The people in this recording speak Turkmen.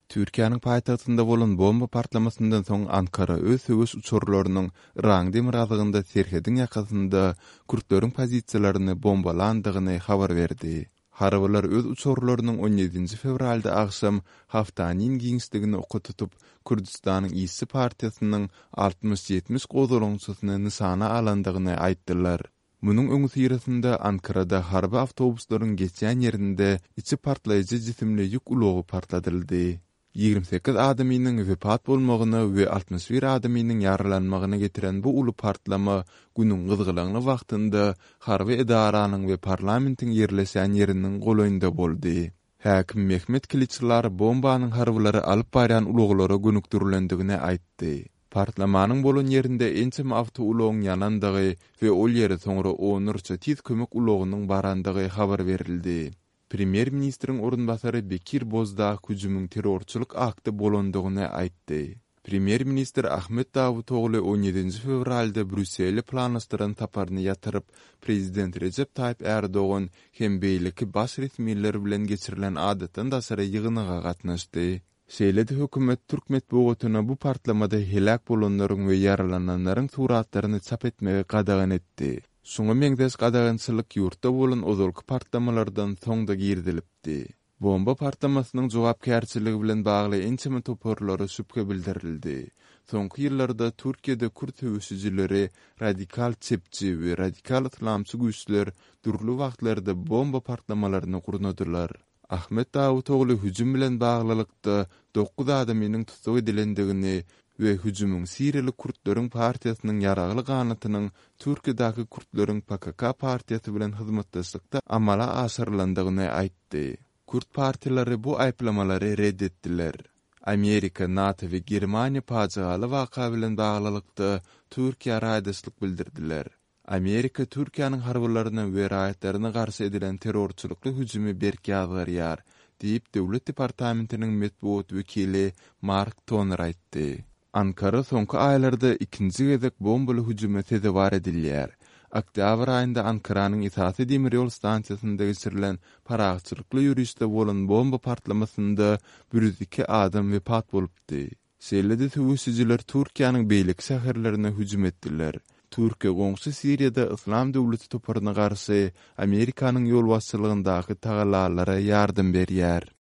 Türkiýanyň paýtagtynda bolan bomba partlamasyndan soň Ankara öz höwes uçurlarynyň Iran demirazygynda Serhedin ýakasynda Kürtleriň pozisiýalaryny bombalandygyny habar berdi. Harbylar öz uçurlarynyň 17 fevralda agşam Haftanyň giňişligini oka tutup Kürdistanyň Ýysy partiýasynyň 60-70 gozalaňçysyny nysana alandygyny aýtdylar. Munyň öňsirasynda Ankarada harby awtobuslaryň geçýän ýerinde içi partlaýjy jisimli ýük ulogy partladyldy. 28 adamynyň wepat bolmagyny we 61 adamynyň ýaralanmagyny getiren bu uly partlama günüň gyzgylaňly wagtynda harby edaranyň we parlamentiň ýerleşen ýeriniň golaýynda boldy. Häkim Mehmet Kiliçlar bombanyň harbylary alyp barýan uluglara gönükdirilendigini aýtdy. Partlamanyň bolan ýerinde ençem awto ulagyň ýanandygy we ol ýere soňra onurça tiz kömek ulagynyň barandygy habar berildi. Premier ministriň orunbasary Bekir Bozdağ hüjümüň terrorçuluk akty bolandygyny aýtdy. Premier ministr Ahmet Davutoglu 17 fevralda Brüsseli planlastyran taparny ýatyryp, prezident Recep Tayyip Erdoğan hem beýleki baş resmiler bilen geçirilen adatdan daşary ýygynyga gatnaşdy. Şeýle-de hökümet Türk medeniýetina bu partlamada helak bolanlaryň we ýaralananlaryň suratlaryny çap etmegi gadagan etdi. Şuňa meňdes gadagançylyk ýurtda bolan ozalky partlamalardan soňda girdilipdi. Bomba partlamasynyň jogapkärçiligi bilen bagly ençeme toporlary şüphe bildirildi. Soňky ýyllarda Türkiýede Kürt höwüsçileri, radikal çepçi we radikal islamçy güýçler durly wagtlarda bomba partlamalaryny gurnadylar. Ahmet Davutoglu hüjüm bilen baglylykda 9 adamynyň tutuk edilendigini we hüjümüň Siriýaly Kürtleriň partiýasynyň ýaragly ganatynyň Türkiýedäki Kürtleriň PKK partiýasy bilen hyzmatdaşlykda amala aşyrylandygyny aýtdy. Kürt partiýalary bu aýplamalary reddetdiler. Amerika, NATO we Germaniýa pajaly waka bilen baglylykda Türkiýe raýdaşlyk bildirdiler. Amerika Türkiýanyň harbylaryna we raýatlaryna garşy edilen terrorçulukly hüjümi berkýärler diýip Döwlet Departamentiniň medeniýet wekili Mark Toner aýtdy. Ankara soňky aýlarda ikinji gezek bombaly hüjüme sezebar edilýär. Oktyabr aýynda Ankaranyň Esasy demir ýol stansiýasynda geçirilen paragçylykly ýürüşde bolan bomba partlamasynda 102 adam wepat bolupdy. Şeýle-de höwüsçiler Türkiýanyň beýlik şäherlerine hüjüm etdiler. Türkiýe goňşy Siriýada Islam döwleti toparyna garşy Amerikanyň ýol başçylygyndaky tagalarlara ýardym berýär.